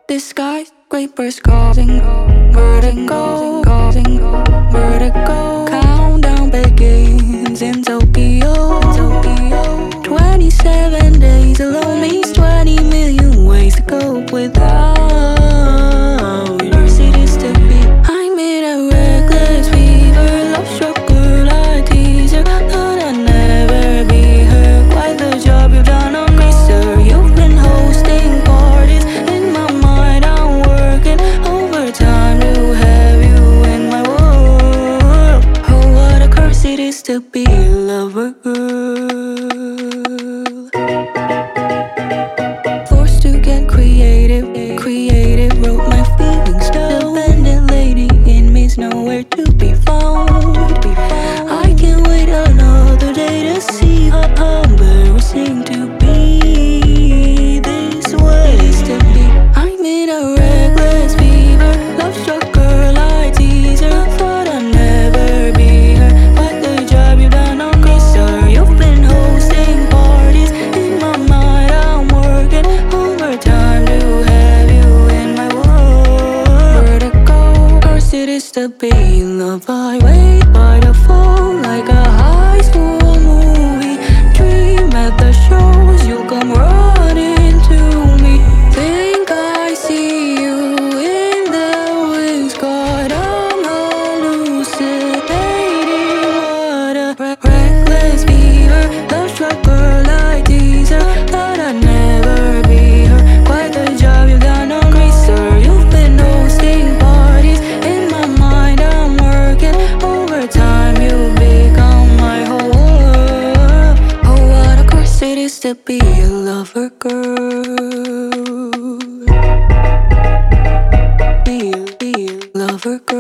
The skyscrapers causing vertigo, vertigo. Countdown begins in Tokyo. 27 days alone means 20 million ways to cope without your cities to be. I'm in a reckless fever, love struck girl, I tease her. Thought I'd never be her. Quite the job you've done on me, sir. You've been hosting parties. In my mind, I'm working overtime to have you in my world. Oh, what a curse it is to be a lover girl. Forced to get creative, wrote my feelings down. Dependent lady in me's nowhere to be found. I can't wait another day to see how embarrassing to be this way. I'm in a reckless fever, love struck girl, I tease her. Thought I'd never be her. What the job you've done on me, sir. You've been hosting parties. In my mind, I'm working overtime to have you in my world. Vertigo, curse it is to be in love. I wait by the phone like a high school movie. Dream at the shows, you'll come running to me. Think I see you in the wings, caught I'm hallucinating. What a reckless fever, love struck girl, I tease her. Thought I'd never be her. Quite the job you've done on me, sir. You've been hosting parties. In my mind, I'm working overtime. You become my whole world. Oh, what a curse it is to be a lover girl. Be a lover girl.